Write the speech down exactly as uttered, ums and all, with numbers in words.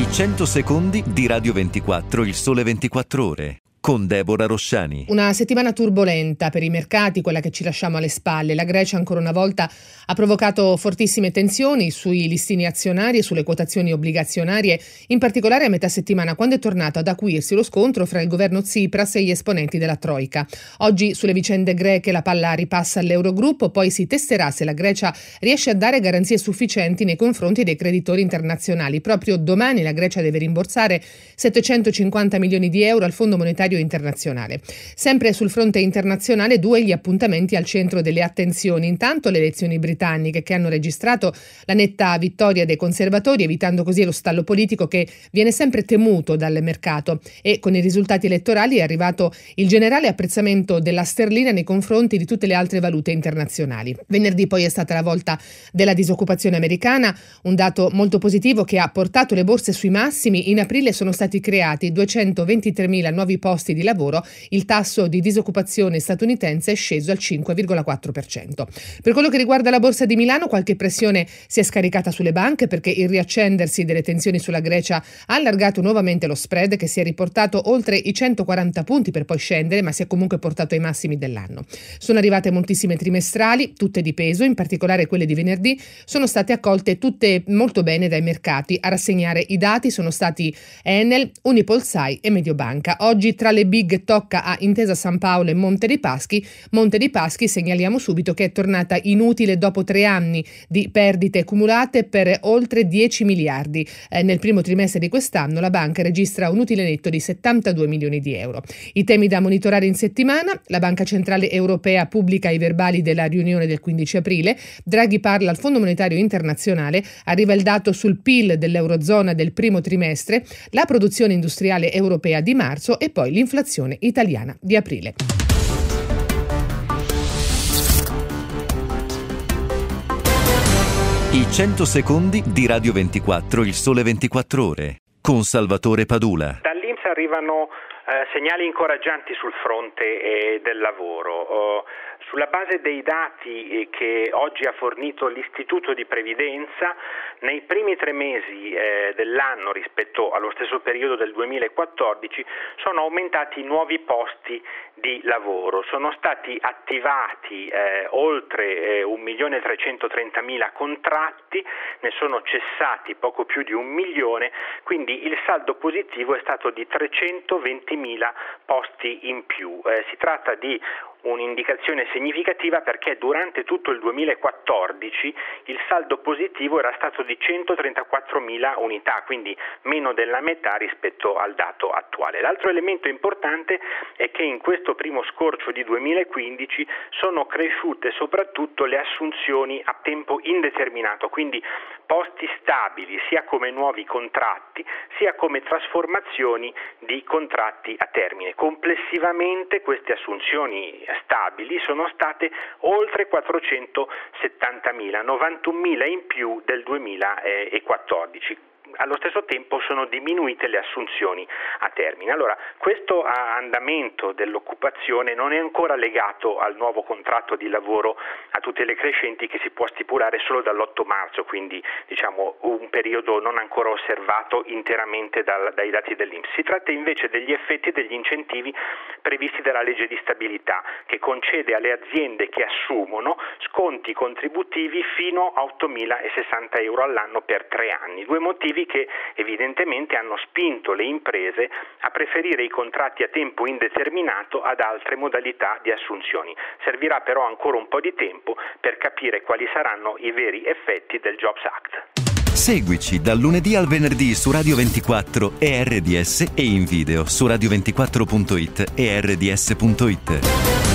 cento secondi di Radio ventiquattro, il sole ventiquattro ore, con Deborah Rosciani. Una settimana turbolenta per i mercati, quella che ci lasciamo alle spalle. La Grecia ancora una volta ha provocato fortissime tensioni sui listini azionari e sulle quotazioni obbligazionarie, in particolare a metà settimana, quando è tornato ad acuirsi lo scontro fra il governo Tsipras e gli esponenti della Troika. Oggi sulle vicende greche la palla ripassa all'Eurogruppo, poi si testerà se la Grecia riesce a dare garanzie sufficienti nei confronti dei creditori internazionali. Proprio domani la Grecia deve rimborsare settecentocinquanta milioni di euro al Fondo Monetario Internazionale. Sempre sul fronte internazionale, due gli appuntamenti al centro delle attenzioni. Intanto le elezioni britanniche, che hanno registrato la netta vittoria dei conservatori, evitando così lo stallo politico che viene sempre temuto dal mercato, e con i risultati elettorali è arrivato il generale apprezzamento della sterlina nei confronti di tutte le altre valute internazionali. Venerdì poi è stata la volta della disoccupazione americana, un dato molto positivo che ha portato le borse sui massimi. In aprile sono stati creati duecentoventitremila nuovi posti di lavoro, il tasso di disoccupazione statunitense è sceso al cinque virgola quattro per cento. Per quello che riguarda la borsa di Milano, qualche pressione si è scaricata sulle banche perché il riaccendersi delle tensioni sulla Grecia ha allargato nuovamente lo spread, che si è riportato oltre i centoquaranta punti per poi scendere, ma si è comunque portato ai massimi dell'anno. Sono arrivate moltissime trimestrali, tutte di peso, in particolare quelle di venerdì sono state accolte tutte molto bene dai mercati. A rassegnare i dati sono stati Enel, Unipolsai e Mediobanca. Oggi tra le big tocca a Intesa Sanpaolo e Monte dei Paschi. Monte dei Paschi, segnaliamo subito che è tornata inutile dopo tre anni di perdite cumulate per oltre dieci miliardi. Eh, nel primo trimestre di quest'anno la banca registra un utile netto di settantadue milioni di euro. I temi da monitorare in settimana: la Banca Centrale Europea pubblica i verbali della riunione del quindici aprile, Draghi parla al Fondo Monetario Internazionale, arriva il dato sul P I L dell'Eurozona del primo trimestre, la produzione industriale europea di marzo e poi l'inflazione italiana di aprile. I cento secondi di Radio ventiquattro, il sole ventiquattro ore, con Salvatore Padula. Dall'I N P S arrivano eh, segnali incoraggianti sul fronte eh, del lavoro. Oh, sulla base dei dati eh, che oggi ha fornito l'Istituto di Previdenza, nei primi tre mesi eh, dell'anno rispetto allo stesso periodo del duemilaquattordici sono aumentati i nuovi posti di lavoro, sono stati attivati eh, oltre eh, un milione trecentotrentamila contratti, ne sono cessati poco più di un milione, quindi il saldo positivo è stato di trecentoventimila posti in più. Eh, si tratta di un'indicazione significativa perché durante tutto il duemilaquattordici il saldo positivo era stato di centotrentaquattromila unità, quindi meno della metà rispetto al dato attuale. L'altro elemento importante è che in questo primo scorcio di duemilaquindici sono cresciute soprattutto le assunzioni a tempo indeterminato, quindi posti stabili sia come nuovi contratti sia come trasformazioni di contratti a termine. Complessivamente queste assunzioni stabili sono state oltre quattrocentosettantamila, novantunmila in più del duemilaquattordici. Allo stesso tempo sono diminuite le assunzioni a termine. Allora, questo andamento dell'occupazione non è ancora legato al nuovo contratto di lavoro a tutele crescenti che si può stipulare solo dall'otto marzo, quindi diciamo un periodo non ancora osservato interamente dal, dai dati dell'I N P S. Si tratta invece degli effetti degli incentivi previsti dalla legge di stabilità, che concede alle aziende che assumono sconti contributivi fino a ottomilasessanta euro all'anno per tre anni. Due motivi che evidentemente hanno spinto le imprese a preferire i contratti a tempo indeterminato ad altre modalità di assunzioni. Servirà però ancora un po' di tempo per capire quali saranno i veri effetti del Jobs Act. Seguici dal lunedì al venerdì su Radio ventiquattro e R D S e in video su radio ventiquattro punto it e R D S punto it.